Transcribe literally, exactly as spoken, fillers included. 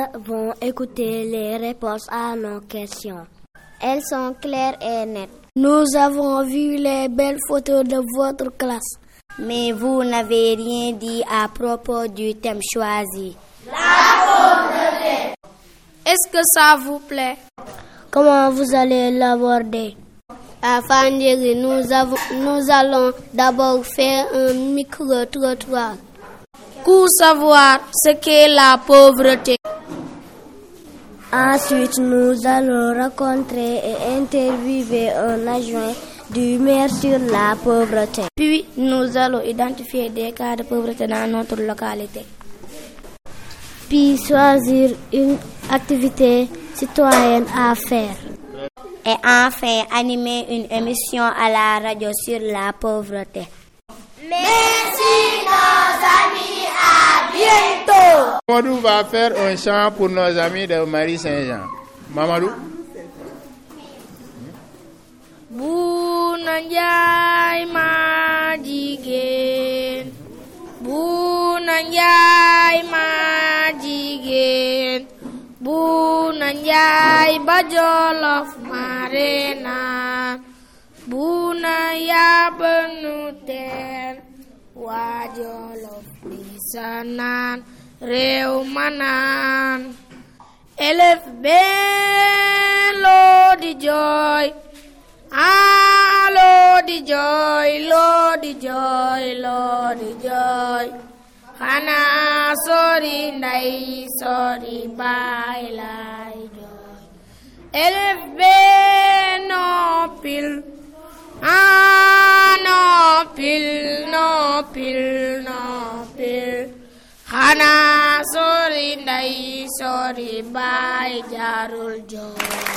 avons écouté les réponses à nos questions. Elles sont claires et nettes. Nous avons vu les belles photos de votre classe. Mais vous n'avez rien dit à propos du thème choisi. La pauvreté. Est-ce que ça vous plaît? Comment vous allez l'aborder? À Fandéry, nous, avons, nous allons d'abord faire un micro-trottoir pour savoir ce qu'est la pauvreté. Ensuite, nous allons rencontrer et interviewer un adjoint du maire sur la pauvreté. Puis, nous allons identifier des cas de pauvreté dans notre localité. Puis, choisir une activité citoyenne à faire. Et enfin, animer une émission à la radio sur la pauvreté. Merci nos amis, à bientôt. Mamadou va faire un chant pour nos amis de Marie Saint-Jean. Mamadou. Buna Njaay ma jigéen, Buna Njaay ma jigéen, Buna Njaay ba Jolof Marena, Buna yaba nu teen waa Jolof di sanaan réew ma naan elef bee loo di jooy ah loo di jooy loo di jooy loo di jooy xanaa sori ndey sori baay lay jooy elef bee noppil ah noppil noppil noppil xanaa sori ndey sori baay jaarul jooy